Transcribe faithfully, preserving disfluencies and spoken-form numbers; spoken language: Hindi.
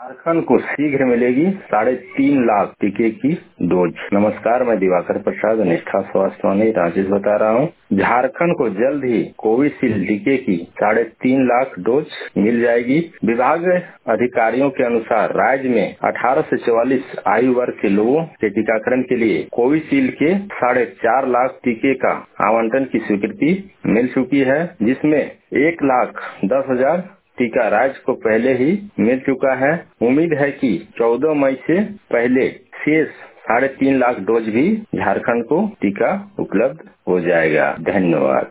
झारखंड को शीघ्र मिलेगी साढ़े तीन लाख टीके की डोज। नमस्कार, मैं दिवाकर प्रसाद, निष्ठा स्वास्थ्य वाणी रांची से बता रहा हूँ। झारखंड को जल्द ही कोविशील्ड टीके की साढ़े तीन लाख डोज मिल जाएगी। विभाग अधिकारियों के अनुसार राज्य में अठारह से चौवालीस आयु वर्ग के लोगों के टीकाकरण के लिए कोविशील्ड के साढ़े चार लाख टीके का आवंटन की स्वीकृति मिल चुकी है, जिसमें एक लाख दस हजार टीका राज्य को पहले ही मिल चुका है। उम्मीद है कि चौदह मई से पहले शेष साढ़े तीन लाख डोज भी झारखंड को टीका उपलब्ध हो जाएगा। धन्यवाद।